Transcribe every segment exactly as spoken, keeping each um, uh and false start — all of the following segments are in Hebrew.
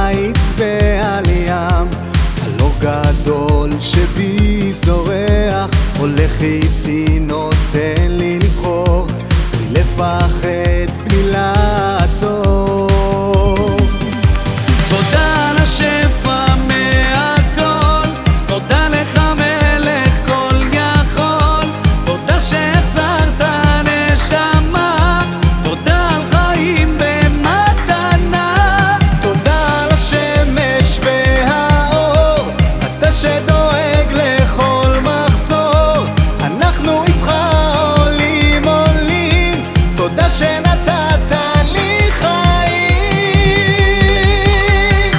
הקיץ ועל ים, הלוך גדול שבי זורח, הולך איתי נותן לי לבחור, בלי לפחד בלי לעצור. תודה לשפע מהכל, תודה לך מלך כל יכול, תודה שהחזרת נשמה, תודה על חיים במתנה. תודה לשמש והאור, אתה שדואג לכל מחסור, אנחנו איתך עולים עולים, תודה שנתת לי חיים.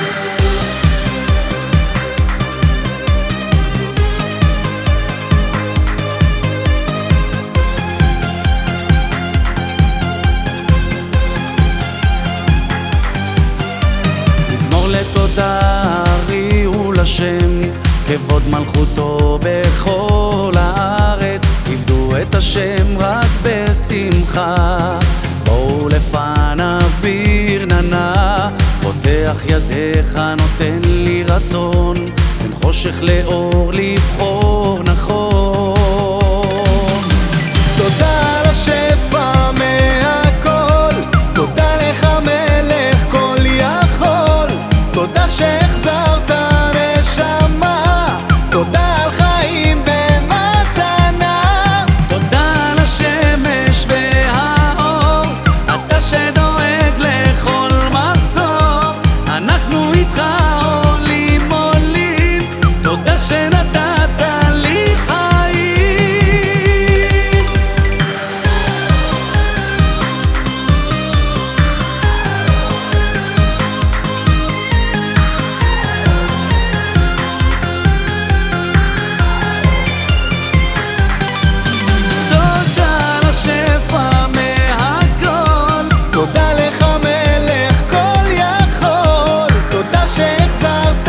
מזמור לתודה הריעו לשם, כבוד מלכותו בכל הארץ, עבדו את השם רק בשמחה, בואו לפניו ברננה, פותח ידיך נותן לי רצון, בין חושך לאור לבחור נכון. תודה לשפע מהכל, תודה לך מלך כל יכול, תודה שהחזרת נשמה, תודה על חיים במתנה. תודה לשמש והאור, אתה שדואג לכל מחסור, אנחנו איתך עולים עולים, תודה שנתת לי חיים. תודה לשפע מהכל, תודה לך מלך כל יכול, תודה שהחזרת